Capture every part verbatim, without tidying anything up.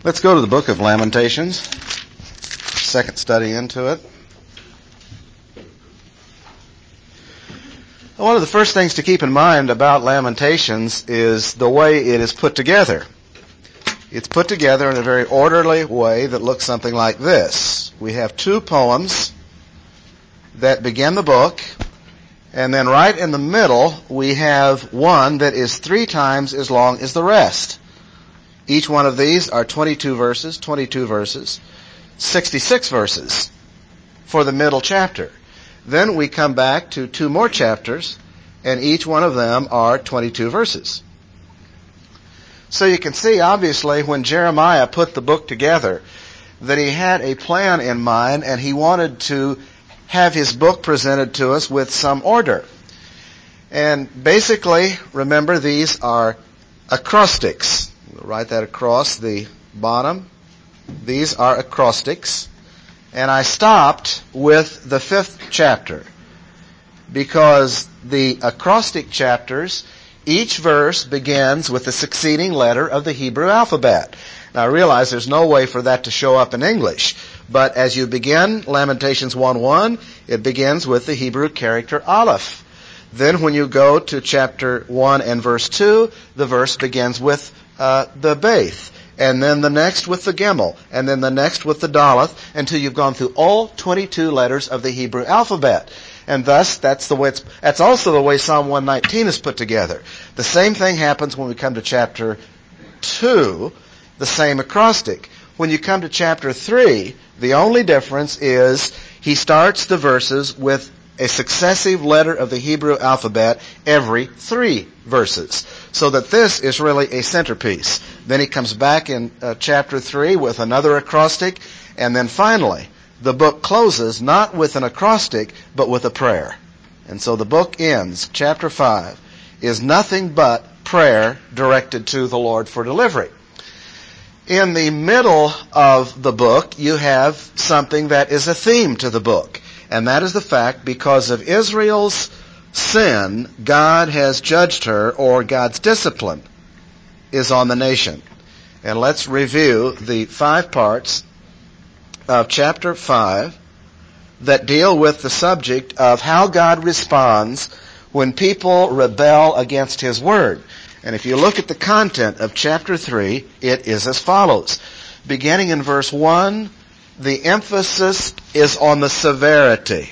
Let's go to the book of Lamentations, second study into it. One of the first things to keep in mind about Lamentations is the way it is put together. It's put together in a very orderly way that looks something like this. We have two poems that begin the book, and then right in the middle we have one that is three times as long as the rest. Each one of these are twenty-two verses, twenty-two verses, sixty-six verses for the middle chapter. Then we come back to two more chapters, and each one of them are twenty-two verses. So you can see, obviously, when Jeremiah put the book together, that he had a plan in mind, and he wanted to have his book presented to us with some order. And basically, remember, these are acrostics. We'll write that across the bottom. These are acrostics. And I stopped with the fifth chapter because the acrostic chapters, each verse begins with the succeeding letter of the Hebrew alphabet. Now I realize there's no way for that to show up in English, but as you begin Lamentations one one, it begins with the Hebrew character Aleph. Then when you go to chapter one and verse two, the verse begins with uh, the Beth. And then the next with the Gimel, and then the next with the Daleth, until you've gone through all twenty-two letters of the Hebrew alphabet. And thus, that's the way it's, that's also the way Psalm one nineteen is put together. The same thing happens when we come to chapter two, the same acrostic. When you come to chapter three, the only difference is he starts the verses with a successive letter of the Hebrew alphabet every three verses. So that this is really a centerpiece. Then he comes back in uh, chapter three with another acrostic. And then finally, the book closes not with an acrostic, but with a prayer. And so the book ends, chapter five, is nothing but prayer directed to the Lord for delivery. In the middle of the book, you have something that is a theme to the book. And that is the fact, because of Israel's sin, God has judged her, or God's discipline is on the nation. And let's review the five parts of chapter five that deal with the subject of how God responds when people rebel against His Word. And if you look at the content of chapter three, it is as follows. Beginning in verse one, the emphasis is on the severity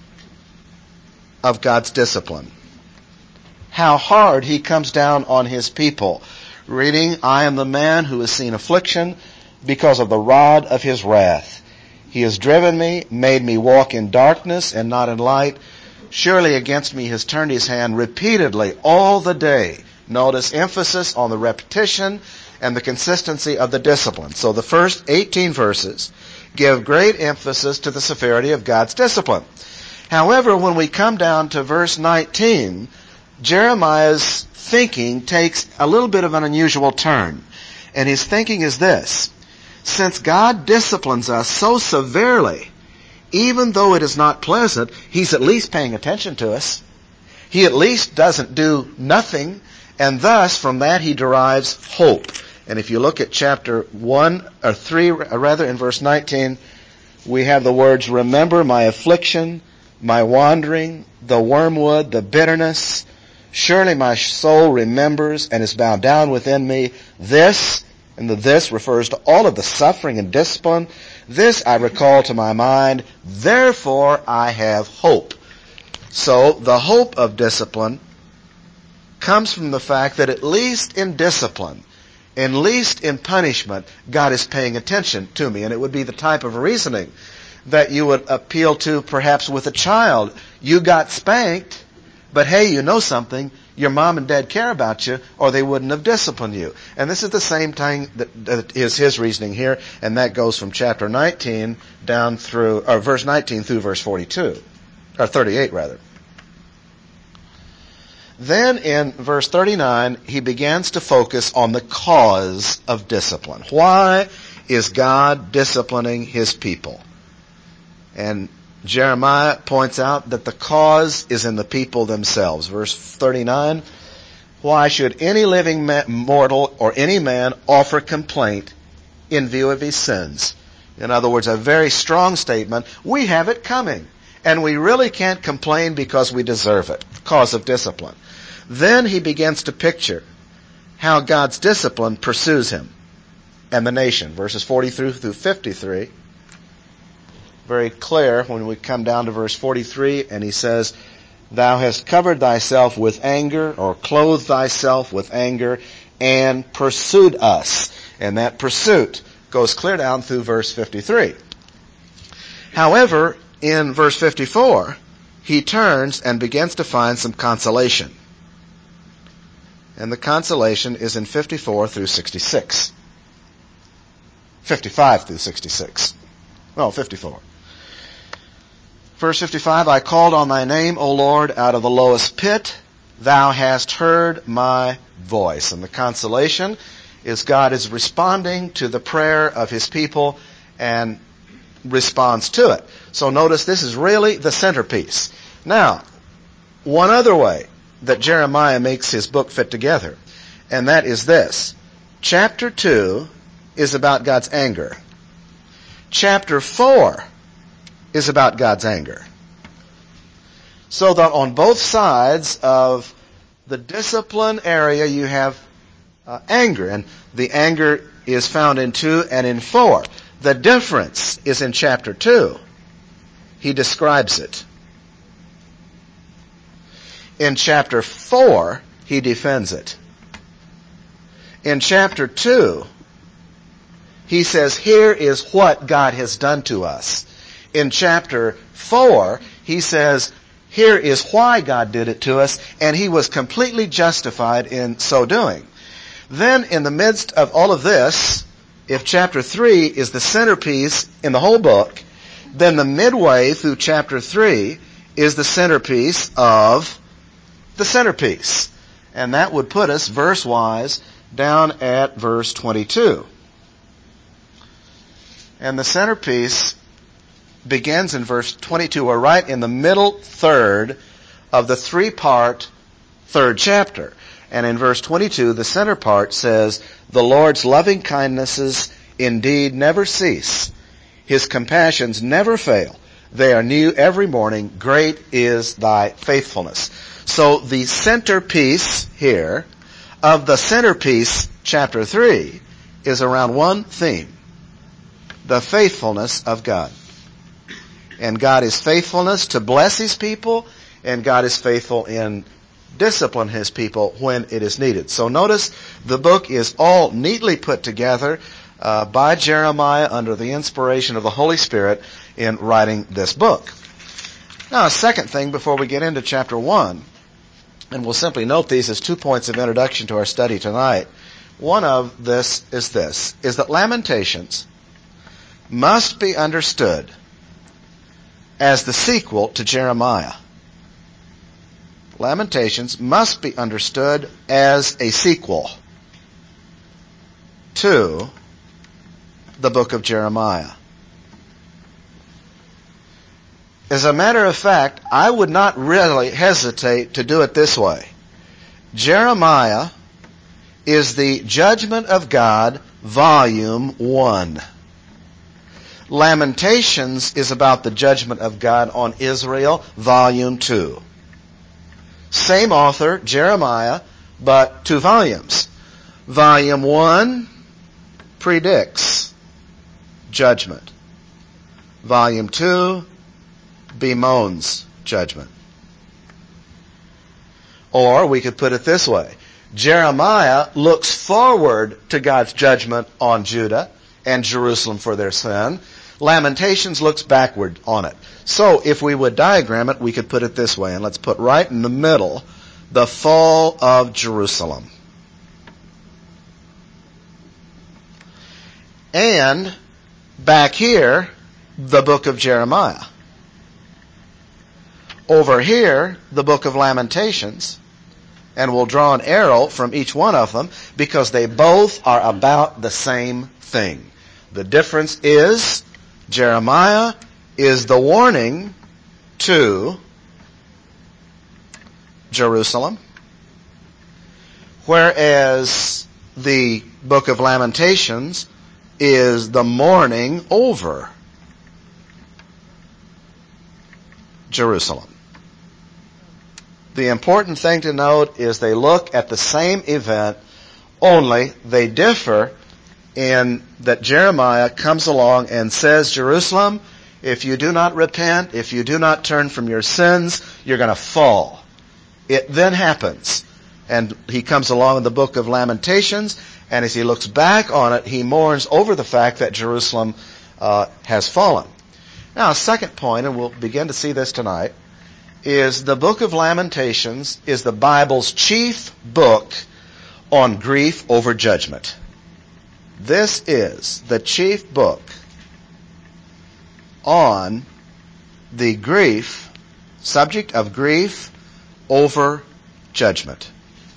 of God's discipline. How hard He comes down on His people. Reading, I am the man who has seen affliction because of the rod of His wrath. He has driven me, made me walk in darkness and not in light. Surely against me has turned His hand repeatedly all the day. Notice emphasis on the repetition and the consistency of the discipline. So the first eighteen verses give great emphasis to the severity of God's discipline. However, when we come down to verse nineteen, Jeremiah's thinking takes a little bit of an unusual turn. And his thinking is this: since God disciplines us so severely, even though it is not pleasant, He's at least paying attention to us. He at least doesn't do nothing, and thus from that He derives hope. And if you look at chapter one, or three, or rather in verse nineteen, we have the words, remember my affliction, my wandering, the wormwood, the bitterness. Surely my soul remembers and is bowed down within me. This, and the this refers to all of the suffering and discipline. This I recall to my mind. Therefore I have hope. So the hope of discipline comes from the fact that at least in discipline, at least in punishment, God is paying attention to me. And it would be the type of reasoning that you would appeal to perhaps with a child. You got spanked, but hey, you know something, your mom and dad care about you, or they wouldn't have disciplined you. And this is the same thing that, that is his reasoning here, and that goes from chapter nineteen down through, or verse nineteen through verse forty-two, or thirty-eight rather. Then in verse thirty-nine, he begins to focus on the cause of discipline. Why is God disciplining His people? And Jeremiah points out that the cause is in the people themselves. Verse thirty-nine, why should any living mortal or any man offer complaint in view of his sins. In other words, a very strong statement. We have it coming, and we really can't complain because we deserve it, cause of discipline. Then he begins to picture how God's discipline pursues him and the nation. Verses forty-three through fifty-three. Very clear when we come down to verse forty-three, and he says, Thou hast covered thyself with anger, or clothed thyself with anger, and pursued us. And that pursuit goes clear down through verse fifty-three. However, in verse fifty-four, he turns and begins to find some consolation. And the consolation is in fifty-four through sixty-six. fifty-five through sixty-six. No, fifty-four. Verse fifty-five, I called on thy name, O Lord, out of the lowest pit. Thou hast heard my voice. And the consolation is God is responding to the prayer of his people and responds to it. So notice this is really the centerpiece. Now, one other way that Jeremiah makes his book fit together, and that is this. Chapter two is about God's anger. Chapter four is about God's anger. So that on both sides of the discipline area you have uh, anger, and the anger is found in two and in four. The difference is in chapter two. He describes it. In chapter four, he defends it. In chapter two, he says, here is what God has done to us. In chapter four, he says, here is why God did it to us, and he was completely justified in so doing. Then, in the midst of all of this, if chapter three is the centerpiece in the whole book, then the midway through chapter three is the centerpiece of the centerpiece. And that would put us, verse-wise, down at verse twenty-two. And the centerpiece begins in verse twenty-two, or right in the middle third of the three-part third chapter. And in verse twenty-two, the center part says, The Lord's loving kindnesses indeed never cease. His compassions never fail. They are new every morning. Great is thy faithfulness. So the centerpiece here of the centerpiece, chapter three, is around one theme. The faithfulness of God. And God is faithfulness to bless his people, and God is faithful in discipline his people when it is needed. So notice the book is all neatly put together uh, by Jeremiah under the inspiration of the Holy Spirit in writing this book. Now, a second thing before we get into chapter one, and we'll simply note these as two points of introduction to our study tonight. One of this is this, is that Lamentations must be understood as the sequel to Jeremiah. Lamentations must be understood as a sequel to the book of Jeremiah. As a matter of fact, I would not really hesitate to do it this way. Jeremiah is the Judgment of God, Volume one. Lamentations is about the judgment of God on Israel, Volume two. Same author, Jeremiah, but two volumes. Volume one predicts judgment. Volume two bemoans judgment. Or we could put it this way. Jeremiah looks forward to God's judgment on Judah and Jerusalem for their sin. Lamentations looks backward on it. So if we would diagram it, we could put it this way. And let's put right in the middle the fall of Jerusalem. And back here, the book of Jeremiah. Over here, the book of Lamentations. And we'll draw an arrow from each one of them because they both are about the same thing. The difference is Jeremiah is the warning to Jerusalem, whereas the book of Lamentations is the mourning over Jerusalem. The important thing to note is they look at the same event, only they differ in that Jeremiah comes along and says, Jerusalem, if you do not repent, if you do not turn from your sins, you're going to fall. It then happens. And he comes along in the book of Lamentations, and as he looks back on it, he mourns over the fact that Jerusalem uh, has fallen. Now, a second point, and we'll begin to see this tonight, is the book of Lamentations is the Bible's chief book on grief over judgment. This is the chief book on the grief, subject of grief over judgment.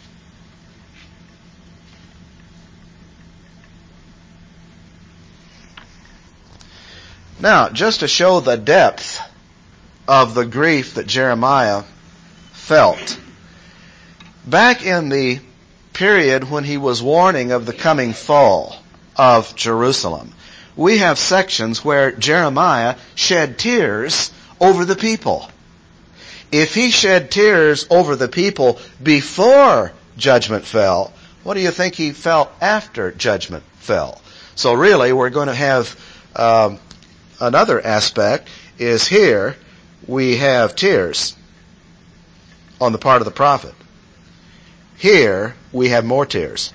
Now, just to show the depth of the grief that Jeremiah felt, back in the period when he was warning of the coming fall of Jerusalem, we have sections where Jeremiah shed tears over the people. If he shed tears over the people before judgment fell, what do you think he felt after judgment fell? So really, we're going to have um, another aspect is here we have tears on the part of the prophet. Here we have more tears.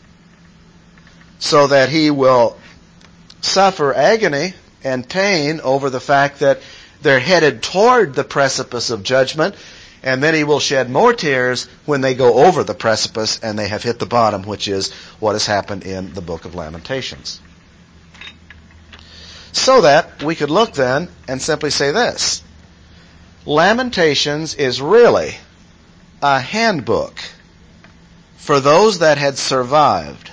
So that he will suffer agony and pain over the fact that they're headed toward the precipice of judgment, and then he will shed more tears when they go over the precipice and they have hit the bottom, which is what has happened in the book of Lamentations. So that we could look then and simply say this. Lamentations is really a handbook for those that had survived.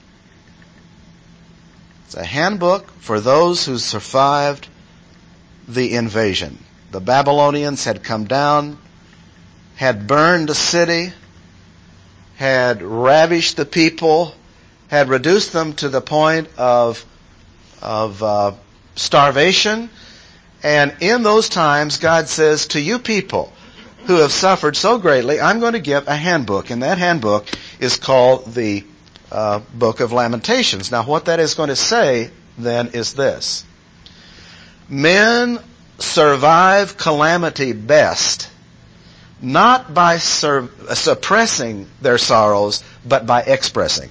It's a handbook for those who survived the invasion. The Babylonians had come down, had burned the city, had ravished the people, had reduced them to the point of, of uh, starvation. And in those times, God says, to you people who have suffered so greatly, I'm going to give a handbook. And that handbook is called the uh, Book of Lamentations. Now, what that is going to say, then, is this. Men survive calamity best, not by sur- suppressing their sorrows, but by expressing.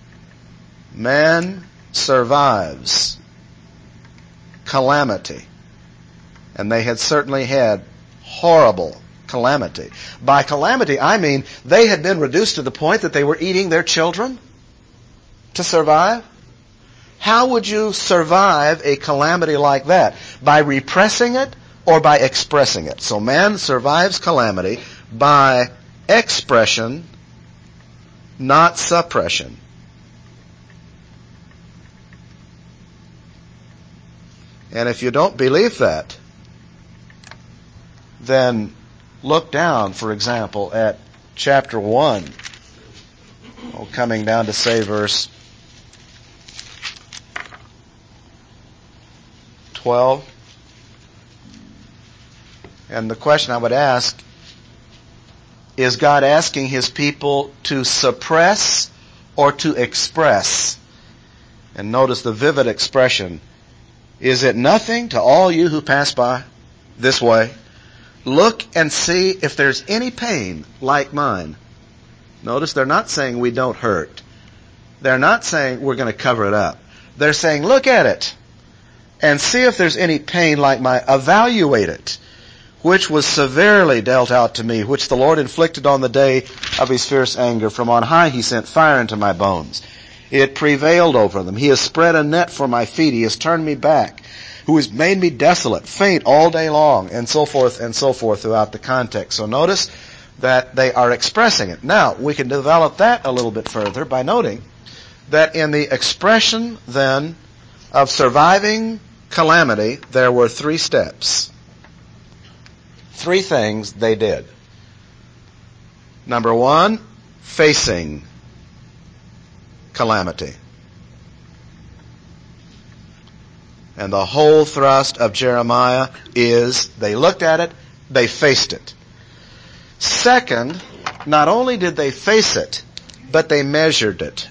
Man survives calamity. And they had certainly had horrible calamity. By calamity, I mean they had been reduced to the point that they were eating their children to survive. How would you survive a calamity like that? By repressing it or by expressing it? So man survives calamity by expression, not suppression. And if you don't believe that, then look down, for example, at chapter one. Oh, coming down to say verse twelve. And the question I would ask, is God asking His people to suppress or to express? And notice the vivid expression. Is it nothing to all you who pass by this way? Look and see if there's any pain like mine. Notice they're not saying we don't hurt. They're not saying we're going to cover it up. They're saying look at it and see if there's any pain like mine. Evaluate it, which was severely dealt out to me, which the Lord inflicted on the day of His fierce anger. From on high He sent fire into my bones. It prevailed over them. He has spread a net for my feet. He has turned me back. Who has made me desolate, faint all day long, and so forth and so forth throughout the context. So notice that they are expressing it. Now, we can develop that a little bit further by noting that in the expression, then, of surviving calamity, there were three steps. Three things they did. Number one, facing calamity. And the whole thrust of Jeremiah is they looked at it, they faced it. Second, not only did they face it, but they measured it.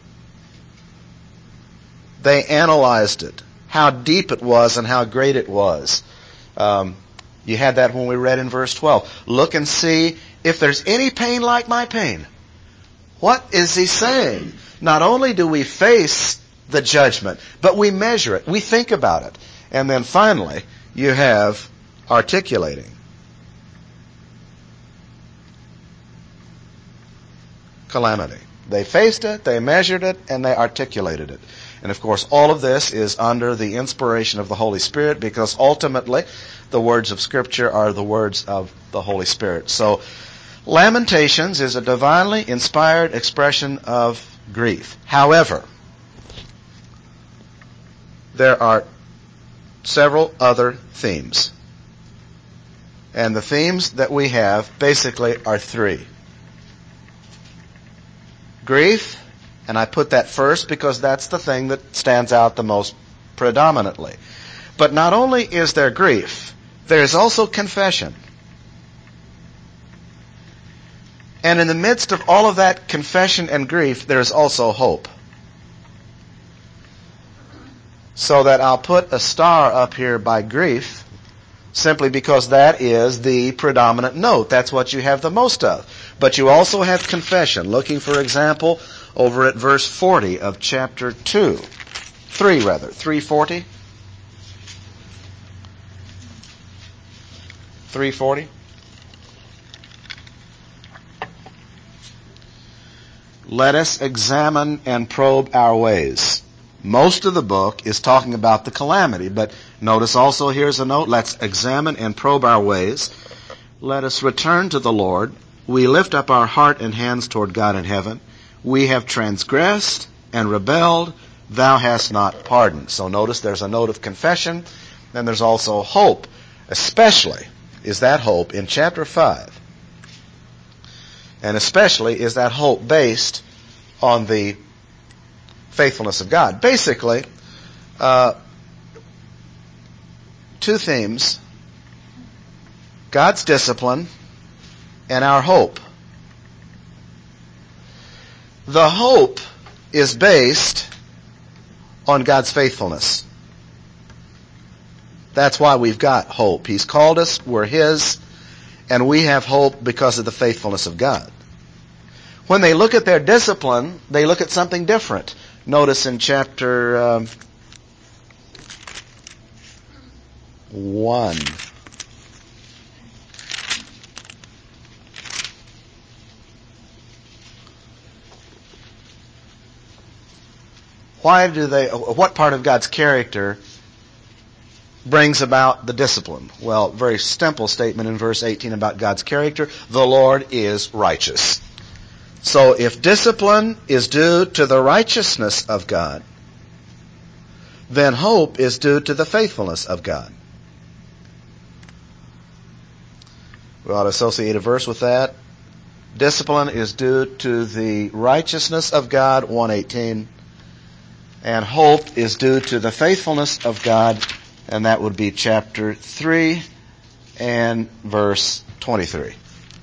They analyzed it, how deep it was and how great it was. Um, you had that when we read in verse twelve. Look and see if there's any pain like my pain. What is he saying? Not only do we face the judgment, but we measure it. We think about it. And then finally, you have articulating. Calamity. They faced it, they measured it, and they articulated it. And of course, all of this is under the inspiration of the Holy Spirit, because ultimately, the words of Scripture are the words of the Holy Spirit. So, Lamentations is a divinely inspired expression of grief. However, there are several other themes. And the themes that we have basically are three. Grief, and I put that first because that's the thing that stands out the most predominantly. But not only is there grief, there is also confession. And in the midst of all of that confession and grief, there is also hope. So that I'll put a star up here by grief, simply because that is the predominant note. That's what you have the most of. But you also have confession. Looking, for example, over at verse forty of chapter two. three, rather. three forty. three forty. Let us examine and probe our ways. Most of the book is talking about the calamity, but notice also here's a note, let's examine and probe our ways. Let us return to the Lord. We lift up our heart and hands toward God in heaven. We have transgressed and rebelled. Thou hast not pardoned. So notice there's a note of confession, and there's also hope. Especially is that hope in chapter five. And especially is that hope based on the faithfulness of God. Basically, uh, two themes: God's discipline and our hope. The hope is based on God's faithfulness. That's why we've got hope. He's called us, we're His, and we have hope because of the faithfulness of God. When they look at their discipline, they look at something different. Notice in chapter um, one. Why do they, what part of God's character brings about the discipline? Well, very simple statement in verse eighteen about God's character. The Lord is righteous. So if discipline is due to the righteousness of God, then hope is due to the faithfulness of God. We ought to associate a verse with that. Discipline is due to the righteousness of God, one eighteen. And hope is due to the faithfulness of God, and that would be chapter three and verse twenty-three.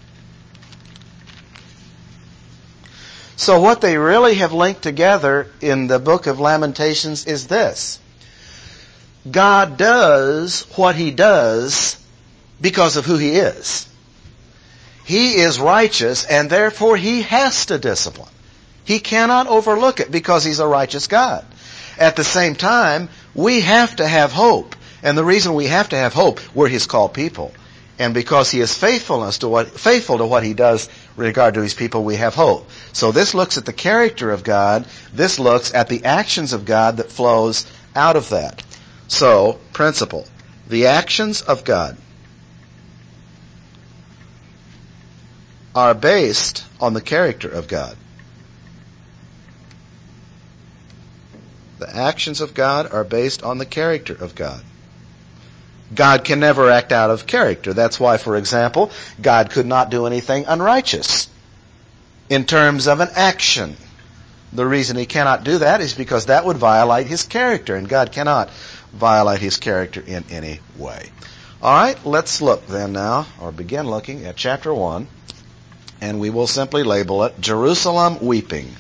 So what they really have linked together in the book of Lamentations is this. God does what He does because of who He is. He is righteous, and therefore He has to discipline. He cannot overlook it because He's a righteous God. At the same time, we have to have hope. And the reason we have to have hope, we're His called people. And because He is faithfulness to what, faithful to what He does with regard to His people, we have hope. So this looks at the character of God. This looks at the actions of God that flows out of that. So, principle. The actions of God are based on the character of God. The actions of God are based on the character of God. God can never act out of character. That's why, for example, God could not do anything unrighteous in terms of an action. The reason He cannot do that is because that would violate His character, and God cannot violate his character in any way. All right, let's look then now, or begin looking at chapter one, and we will simply label it Jerusalem Weeping.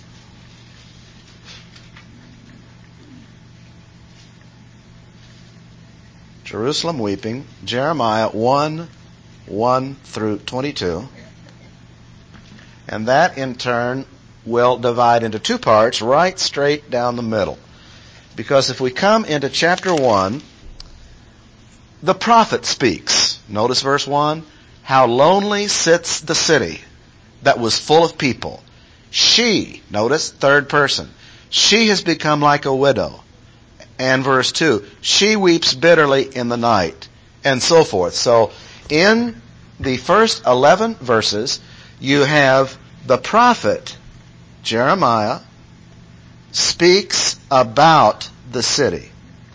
Jerusalem Weeping, Jeremiah one, one through twenty-two. And that in turn will divide into two parts, right straight down the middle. Because if we come into chapter one, the prophet speaks. Notice verse one. How lonely sits the city that was full of people. She, notice, third person. She has become like a widow. And verse two. She weeps bitterly in the night. And so forth. So in the first eleven verses, you have the prophet, Jeremiah, speaks about the city.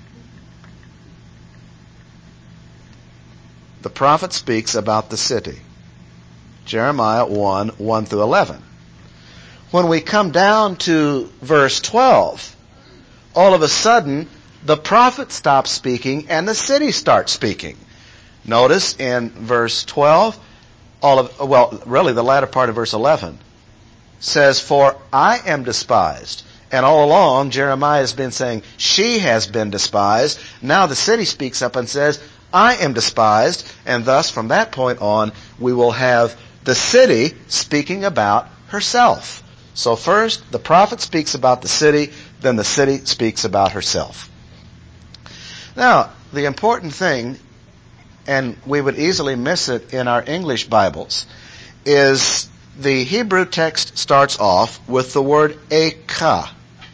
The prophet speaks about the city. Jeremiah one, one through eleven. When we come down to verse twelve, all of a sudden, the prophet stops speaking and the city starts speaking. Notice in verse twelve, all of, well, really the latter part of verse eleven, says, for I am despised. And all along, Jeremiah has been saying, she has been despised. Now the city speaks up and says, I am despised. And thus, from that point on, we will have the city speaking about herself. So first, the prophet speaks about the city, then the city speaks about herself. Now, the important thing, and we would easily miss it in our English Bibles, is the Hebrew text starts off with the word ekah.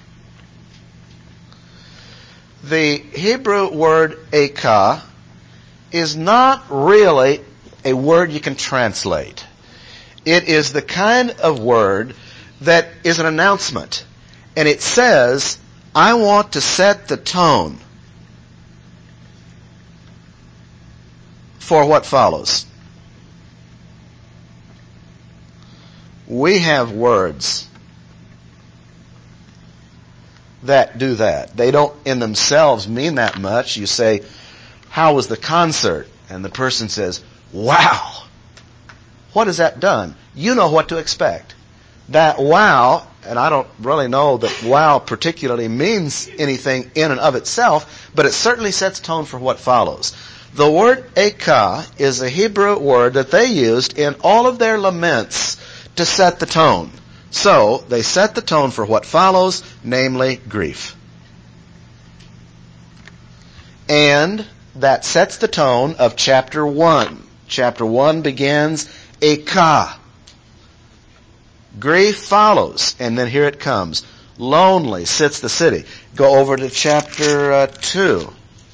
The Hebrew word ekah is not really a word you can translate. It is the kind of word that is an announcement. And it says, I want to set the tone for what follows. We have words that do that. They don't in themselves mean that much. You say, how was the concert? And the person says, wow. What has that done? You know what to expect. That wow, and I don't really know that wow particularly means anything in and of itself, but it certainly sets tone for what follows. The word ekah is a Hebrew word that they used in all of their laments to set the tone. So, they set the tone for what follows, namely grief. And that sets the tone of chapter one. Chapter one begins, ekah. Grief follows, and then here it comes. Lonely sits the city. Go over to chapter uh, two.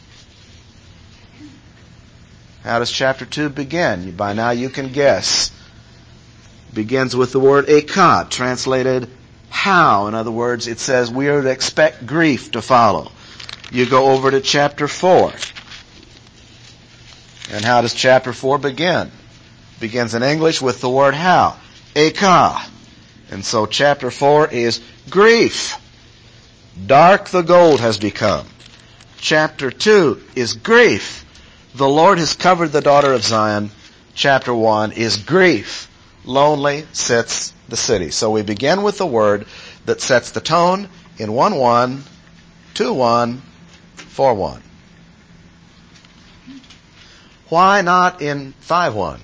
How does chapter two begin? By now you can guess. Begins with the word ekah, translated how. In other words, it says we are to expect grief to follow. You go over to chapter four. And how does chapter four begin? Begins in English with the word how. Ekah. And so chapter four is grief. Dark the gold has become. Chapter two is grief. The Lord has covered the daughter of Zion. Chapter one is grief. Lonely sits the city. So we begin with the word that sets the tone in one one, two one, four one. Why not in five one?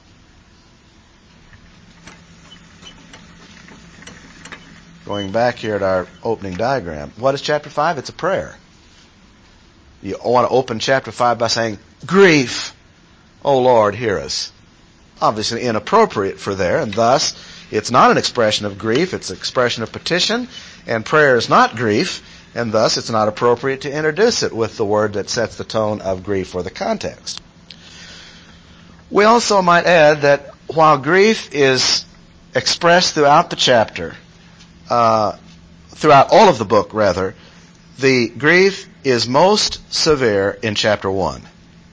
Going back here at our opening diagram. What is chapter five? It's a prayer. You want to open chapter five by saying, grief, O Lord, hear us. Obviously inappropriate for there, and thus it's not an expression of grief, it's an expression of petition, and prayer is not grief, and thus it's not appropriate to introduce it with the word that sets the tone of grief for the context. We also might add that while grief is expressed throughout the chapter, uh, throughout all of the book rather, the grief is most severe in chapter one.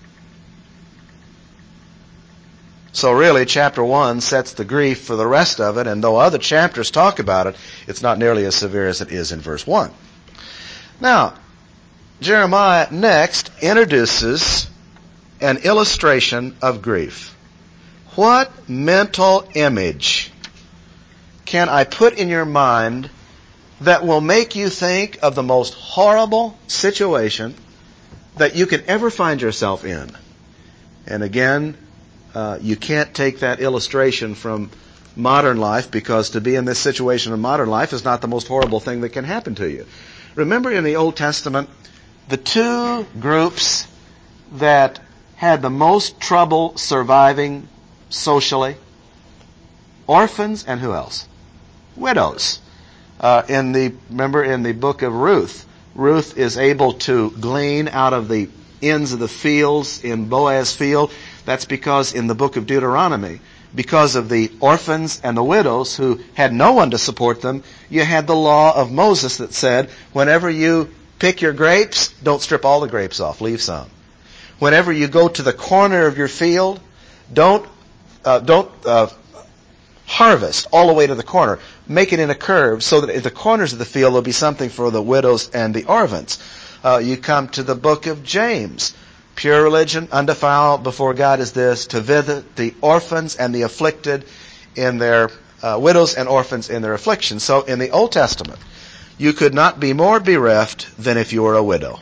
So really, chapter one sets the grief for the rest of it, and though other chapters talk about it, it's not nearly as severe as it is in verse one. Now, Jeremiah next introduces an illustration of grief. What mental image can I put in your mind that will make you think of the most horrible situation that you can ever find yourself in? And again, uh, you can't take that illustration from modern life, because to be in this situation in modern life is not the most horrible thing that can happen to you. Remember in the Old Testament, the two groups that had the most trouble surviving socially? Orphans and who else? Widows. Uh, in the remember in the book of Ruth, Ruth is able to glean out of the ends of the fields in Boaz's field. That's because in the book of Deuteronomy, because of the orphans and the widows who had no one to support them, you had the law of Moses that said, whenever you pick your grapes, don't strip all the grapes off, leave some. Whenever you go to the corner of your field, don't uh, don't uh, harvest all the way to the corner. Make it in a curve so that at the corners of the field there'll be something for the widows and the orphans. Uh, you come to the book of James. Pure religion, undefiled before God is this, to visit the orphans and the afflicted in their uh, widows and orphans in their affliction. So in the Old Testament, you could not be more bereft than if you were a widow.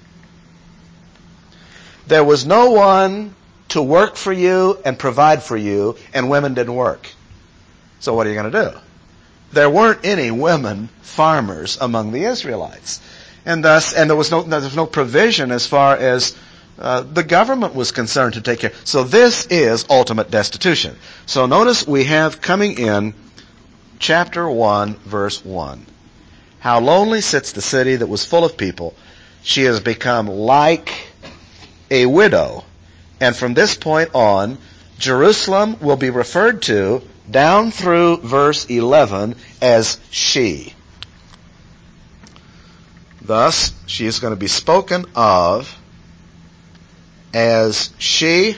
There was no one to work for you and provide for you, and women didn't work. So what are you going to do? There weren't any women farmers among the Israelites. And thus, and there was no, there was no provision as far as uh, the government was concerned to take care. So this is ultimate destitution. So notice we have coming in chapter one, verse one. How lonely sits the city that was full of people. She has become like a widow. And from this point on, Jerusalem will be referred to down through verse eleven as she. Thus, she is going to be spoken of as she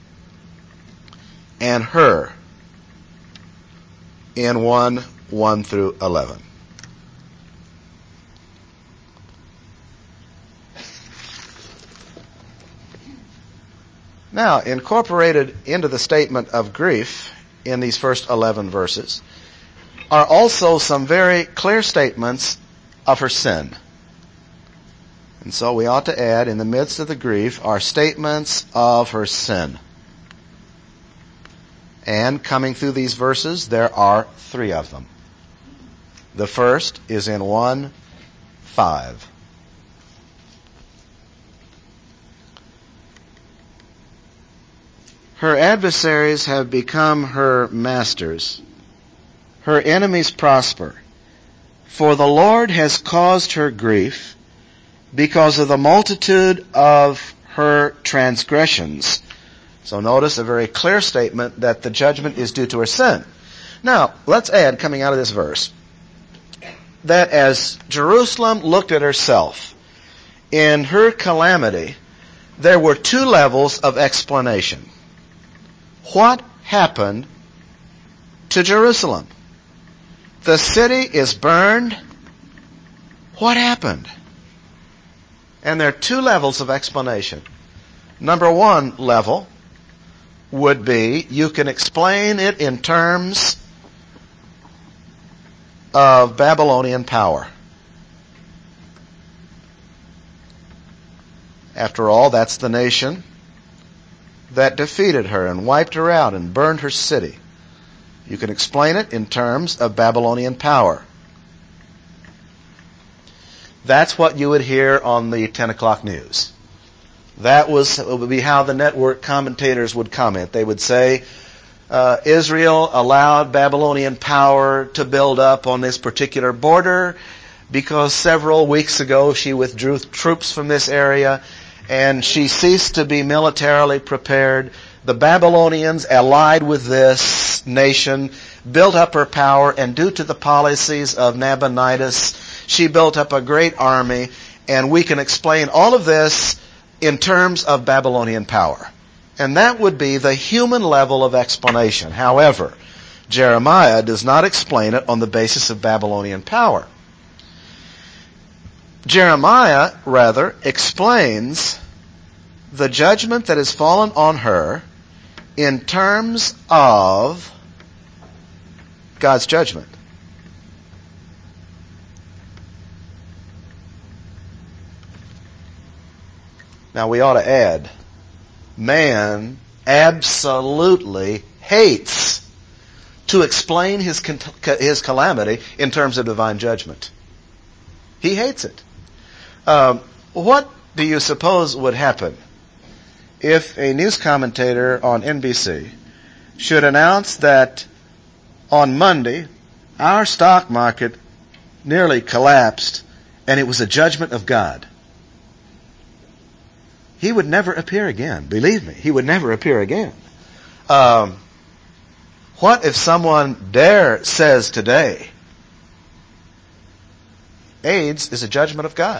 and her in one, one through eleven. Now, incorporated into the statement of grief in these first eleven verses are also some very clear statements of her sin. And so we ought to add, in the midst of the grief, are statements of her sin. And coming through these verses, there are three of them. The first is in one five. Her adversaries have become her masters. Her enemies prosper. For the Lord has caused her grief because of the multitude of her transgressions. So notice a very clear statement that the judgment is due to her sin. Now, let's add, coming out of this verse, that as Jerusalem looked at herself in her calamity, there were two levels of explanation. What happened to Jerusalem? The city is burned. What happened? And there are two levels of explanation. Number one level would be, you can explain it in terms of Babylonian power. After all, that's the nation that defeated her and wiped her out and burned her city. You can explain it in terms of Babylonian power. That's what you would hear on the ten o'clock news. That was would be how the network commentators would comment. They would say, uh, Israel allowed Babylonian power to build up on this particular border because several weeks ago she withdrew troops from this area and she ceased to be militarily prepared. The Babylonians, allied with this nation, built up her power, and due to the policies of Nabonidus, she built up a great army, and we can explain all of this in terms of Babylonian power. And that would be the human level of explanation. However, Jeremiah does not explain it on the basis of Babylonian power. Jeremiah, rather, explains the judgment that has fallen on her in terms of God's judgment. Now we ought to add, man absolutely hates to explain his his calamity in terms of divine judgment. He hates it. Um, what do you suppose would happen if a news commentator on N B C should announce that on Monday our stock market nearly collapsed and it was a judgment of God? He would never appear again. Believe me, he would never appear again. Um, what if someone dare says today, AIDS is a judgment of God?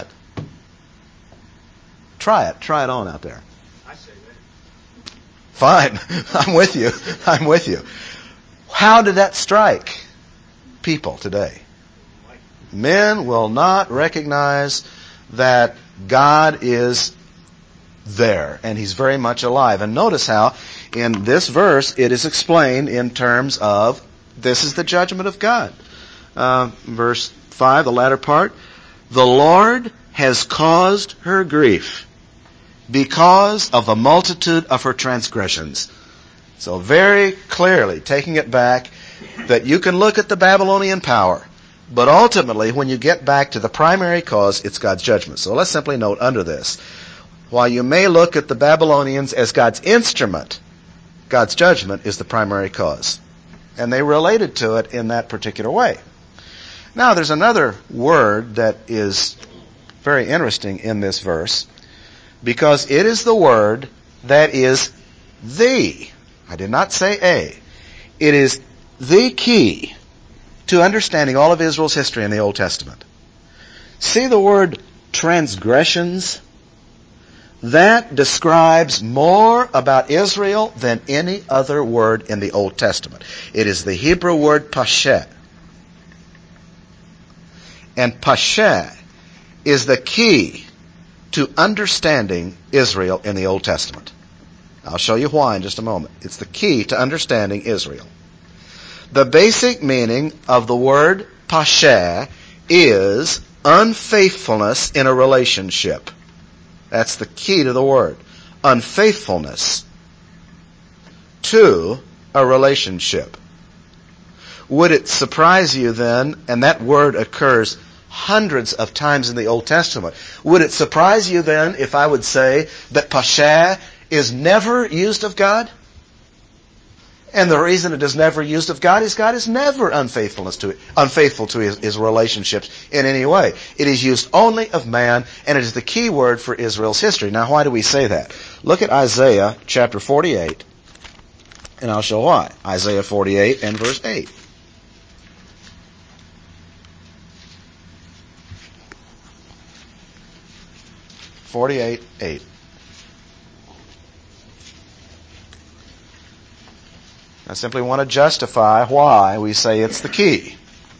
Try it. Try it on out there. I say that. Fine. I'm with you. I'm with you. How did that strike people today? Men will not recognize that God is there, and He's very much alive. And notice how in this verse it is explained in terms of this is the judgment of God. Uh, verse five, the latter part, the Lord has caused her grief because of the multitude of her transgressions. So very clearly taking it back that you can look at the Babylonian power, but ultimately when you get back to the primary cause, it's God's judgment. So let's simply note under this, while you may look at the Babylonians as God's instrument, God's judgment is the primary cause. And they related to it in that particular way. Now there's another word that is very interesting in this verse, because it is the word that is the, I did not say a, it is the key to understanding all of Israel's history in the Old Testament. See the word transgressions? That describes more about Israel than any other word in the Old Testament. It is the Hebrew word pasheh. And pasheh is the key to understanding Israel in the Old Testament. I'll show you why in just a moment. It's the key to understanding Israel. The basic meaning of the word pasheh is unfaithfulness in a relationship. That's the key to the word. Unfaithfulness to a relationship. Would it surprise you then, and that word occurs hundreds of times in the Old Testament, would it surprise you then if I would say that pasheh is never used of God? And the reason it is never used of God is God is never unfaithfulness to unfaithful to his, his relationships in any way. It is used only of man, and it is the key word for Israel's history. Now, why do we say that? Look at Isaiah chapter forty-eight, and I'll show why. Isaiah forty-eight and verse eight. forty-eight, eight. I simply want to justify why we say it's the key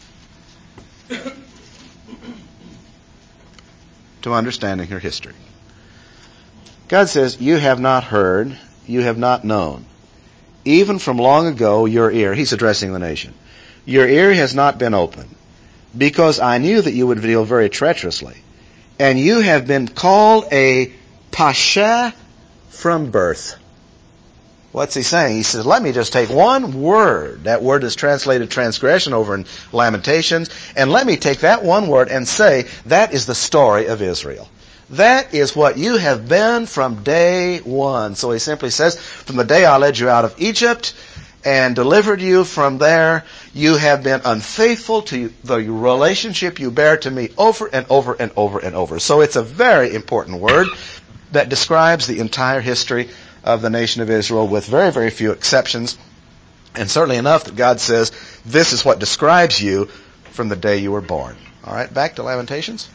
to understanding her history. God says, you have not heard, you have not known. Even from long ago, your ear, he's addressing the nation, your ear has not been open, because I knew that you would deal very treacherously. And you have been called a pasheh from birth. What's he saying? He says, let me just take one word. That word is translated transgression over in Lamentations. And let me take that one word and say, that is the story of Israel. That is what you have been from day one. So he simply says, from the day I led you out of Egypt and delivered you from there, you have been unfaithful to the relationship you bear to me over and over and over and over. So it's a very important word that describes the entire history of the nation of Israel with very, very few exceptions, and certainly enough that God says, this is what describes you from the day you were born. All right, back to Lamentations.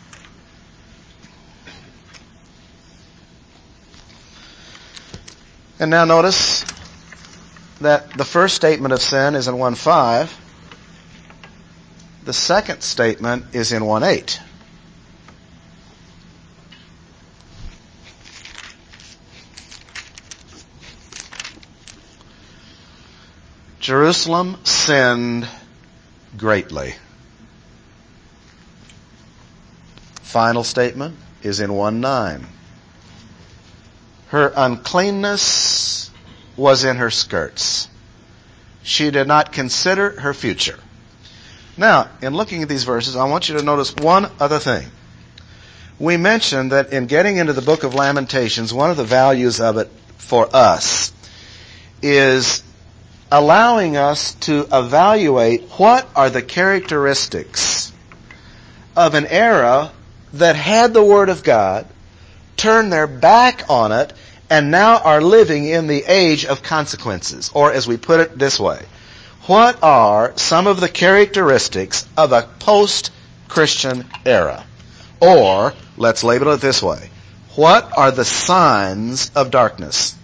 And now notice that the first statement of sin is in one five. The second statement is in one eight. Jerusalem sinned greatly. Final statement is in one nine. Her uncleanness was in her skirts. She did not consider her future. Now, in looking at these verses, I want you to notice one other thing. We mentioned that in getting into the book of Lamentations, one of the values of it for us is allowing us to evaluate what are the characteristics of an era that had the Word of God, turned their back on it, and now are living in the age of consequences. Or as we put it this way, what are some of the characteristics of a post-Christian era? Or, let's label it this way, what are the signs of darkness?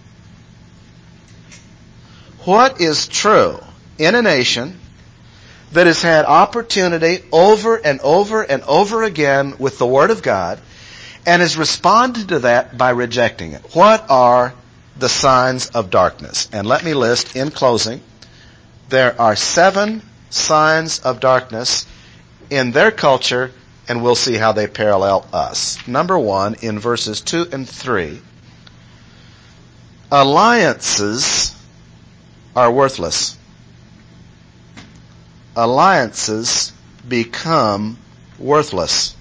What is true in a nation that has had opportunity over and over and over again with the Word of God and has responded to that by rejecting it? What are the signs of darkness? And let me list in closing, there are seven signs of darkness in their culture, and we'll see how they parallel us. Number one, in verses two and three, alliances are worthless. Alliances become worthless.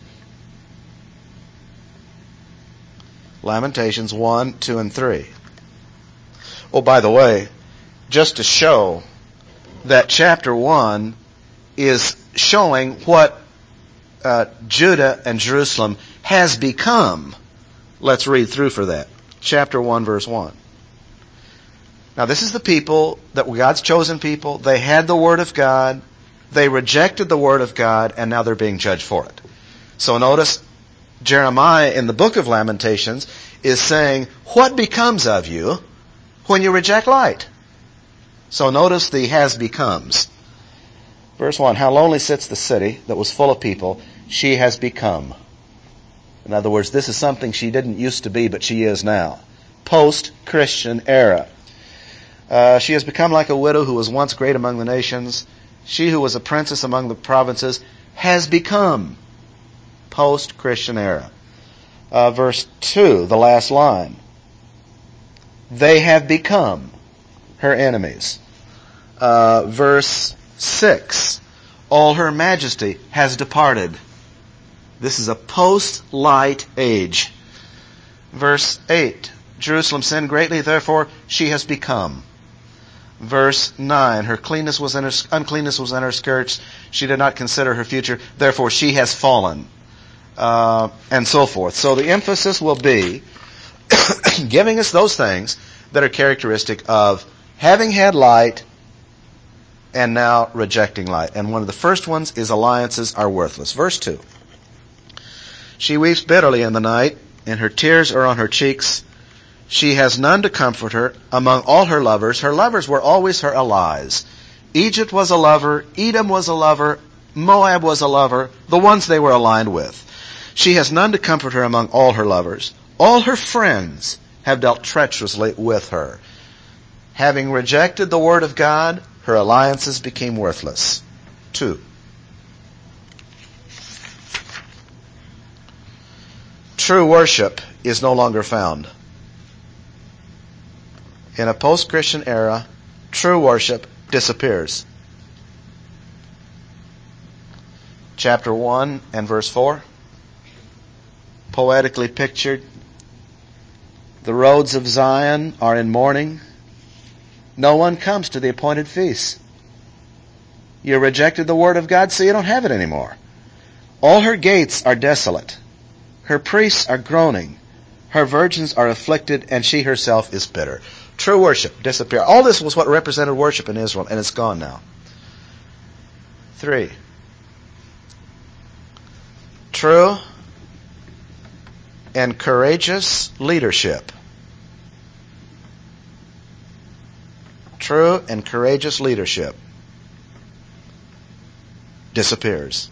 Lamentations one, two, and three. Oh, by the way, just to show that chapter one is showing what uh, Judah and Jerusalem has become, let's read through for that. Chapter one, verse one. Now, this is the people that were God's chosen people. They had the Word of God. They rejected the Word of God, and now they're being judged for it. So notice, Jeremiah in the book of Lamentations is saying, what becomes of you when you reject light? So notice the has becomes. Verse one, how lonely sits the city that was full of people. She has become. In other words, this is something she didn't used to be, but she is now. Post-Christian era. Uh, she has become like a widow who was once great among the nations. She who was a princess among the provinces has become. Post-Christian era. Uh, verse two, the last line. They have become her enemies. Uh, verse six, all her majesty has departed. This is a post-light age. Verse eight, Jerusalem sinned greatly, therefore she has become. Verse nine, her cleanness was in her, uncleanness was in her skirts. She did not consider her future, therefore she has fallen. Uh, and so forth. So the emphasis will be giving us those things that are characteristic of having had light and now rejecting light. And one of the first ones is alliances are worthless. Verse two. She weeps bitterly in the night, and her tears are on her cheeks. She has none to comfort her among all her lovers. Her lovers were always her allies. Egypt was a lover. Edom was a lover. Moab was a lover. The ones they were aligned with. She has none to comfort her among all her lovers. All her friends have dealt treacherously with her. Having rejected the Word of God, her alliances became worthless. Two. True worship is no longer found. In a post-Christian era, true worship disappears. Chapter one and verse four. Poetically pictured. The roads of Zion are in mourning. No one comes to the appointed feasts. You rejected the Word of God, so you don't have it anymore. All her gates are desolate. Her priests are groaning. Her virgins are afflicted, and she herself is bitter. True worship disappeared. All this was what represented worship in Israel, and it's gone now. Three. True and courageous leadership. True and courageous leadership disappears.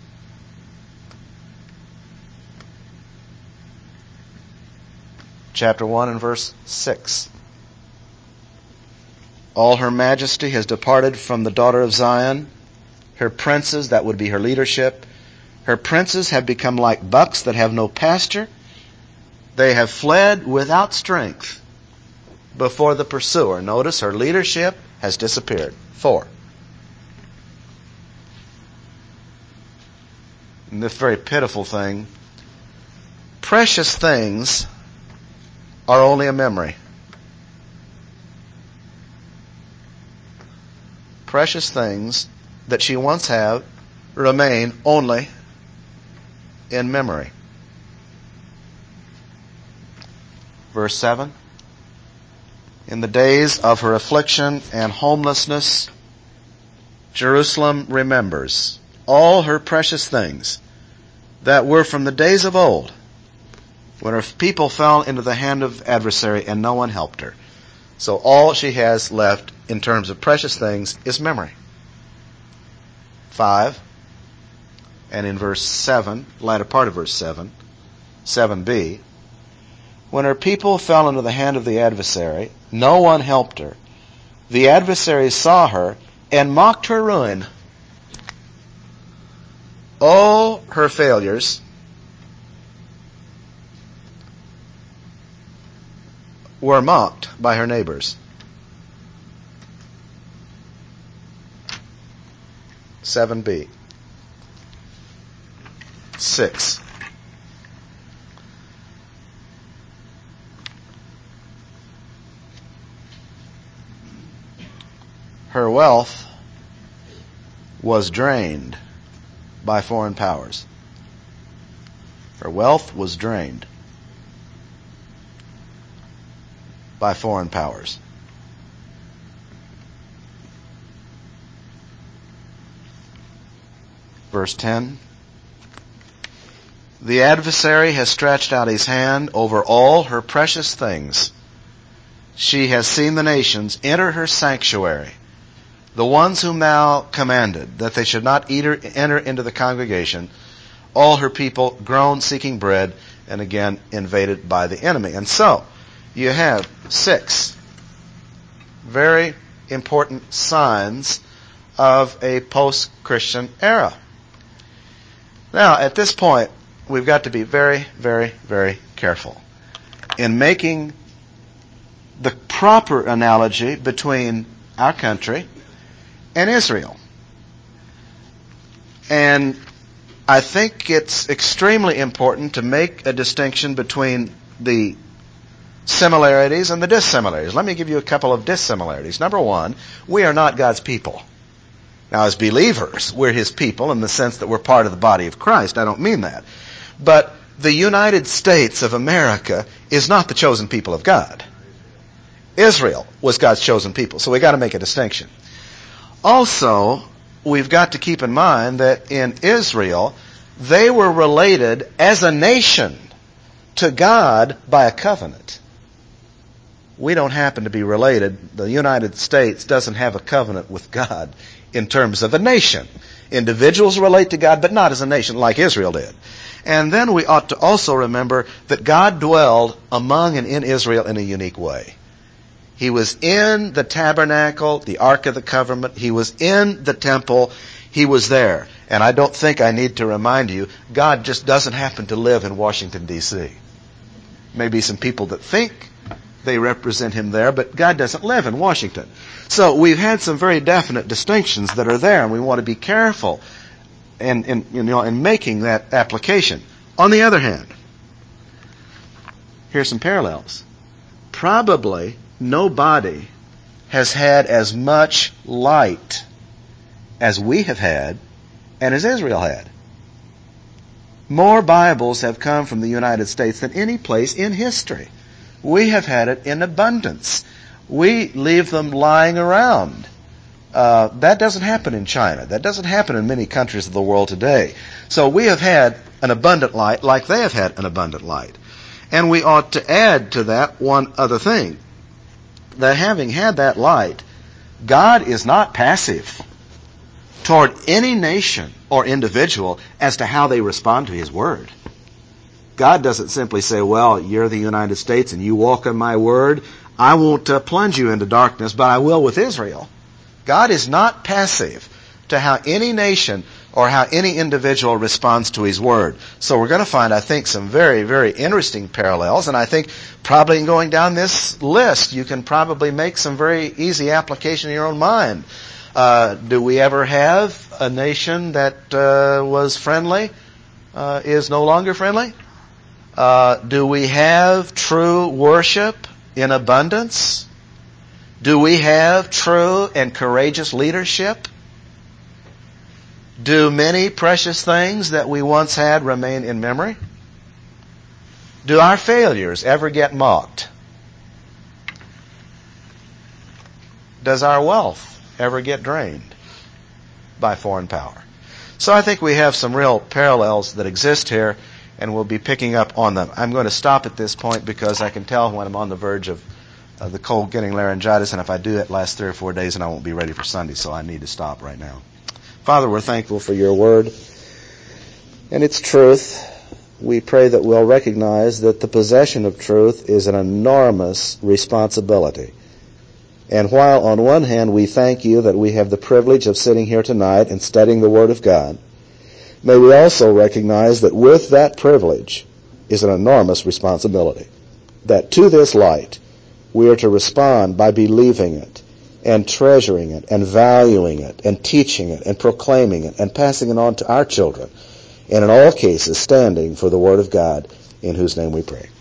Chapter one and verse six. All her majesty has departed from the daughter of Zion. Her princes, that would be her leadership, her princes have become like bucks that have no pasture. They have fled without strength before the pursuer. Notice her leadership has disappeared. Four. And this very pitiful thing, precious things are only a memory. Precious things that she once had remain only in memory. Verse seven. In the days of her affliction and homelessness, Jerusalem remembers all her precious things that were from the days of old, when her people fell into the hand of adversary and no one helped her. So all she has left in terms of precious things is memory. Five, and in verse seven, latter part of verse seven, seven b, when her people fell into the hand of the adversary, no one helped her. The adversary saw her and mocked her ruin. All her failures were mocked by her neighbors. seven b. Six. Her wealth was drained by foreign powers. Her wealth was drained by foreign powers. Verse ten. The adversary has stretched out his hand over all her precious things. She has seen the nations enter her sanctuary, the ones whom thou commanded, that they should not eat or enter into the congregation. All her people groan seeking bread, and again invaded by the enemy. And so, you have six very important signs of a post-Christian era. Now, at this point, we've got to be very, very, very careful in making the proper analogy between our country and Israel. And I think it's extremely important to make a distinction between the similarities and the dissimilarities. Let me give you a couple of dissimilarities. Number one, we are not God's people. Now, as believers, we're His people in the sense that we're part of the body of Christ. I don't mean that. But the United States of America is not the chosen people of God. Israel was God's chosen people. So we've got to make a distinction. Also, we've got to keep in mind that in Israel, they were related as a nation to God by a covenant. We don't happen to be related. The United States doesn't have a covenant with God in terms of a nation. Individuals relate to God, but not as a nation like Israel did. And then we ought to also remember that God dwelled among and in Israel in a unique way. He was in the tabernacle, the Ark of the Covenant. He was in the temple. He was there. And I don't think I need to remind you, God just doesn't happen to live in Washington, D C Maybe some people that think they represent Him there, but God doesn't live in Washington. So we've had some very definite distinctions that are there, and we want to be careful in, in, you know, in making that application. On the other hand, here's some parallels. Probably nobody has had as much light as we have had and as Israel had. More Bibles have come from the United States than any place in history. We have had it in abundance. We leave them lying around. Uh, that doesn't happen in China. That doesn't happen in many countries of the world today. So we have had an abundant light like they have had an abundant light. And we ought to add to that one other thing. That having had that light, God is not passive toward any nation or individual as to how they respond to His Word. God doesn't simply say, well, you're the United States and you walk on my Word. I won't uh, plunge you into darkness, but I will with Israel. God is not passive to how any nation or how any individual responds to His Word. So we're going to find, I think, some very, very interesting parallels, and I think probably in going down this list, you can probably make some very easy application in your own mind. Uh, do we ever have a nation that uh, was friendly, uh, is no longer friendly? Uh, do we have true worship in abundance? Do we have true and courageous leadership? Do many precious things that we once had remain in memory? Do our failures ever get mocked? Does our wealth ever get drained by foreign power? So I think we have some real parallels that exist here, and we'll be picking up on them. I'm going to stop at this point because I can tell when I'm on the verge of uh, the cold getting laryngitis, and if I do it last three or four days, and I won't be ready for Sunday, so I need to stop right now. Father, we're thankful for your word and its truth. We pray that we'll recognize that the possession of truth is an enormous responsibility. And while on one hand we thank you that we have the privilege of sitting here tonight and studying the Word of God, may we also recognize that with that privilege is an enormous responsibility. That to this light we are to respond by believing it and treasuring it and valuing it and teaching it and proclaiming it and passing it on to our children, and in all cases standing for the Word of God, in whose name we pray.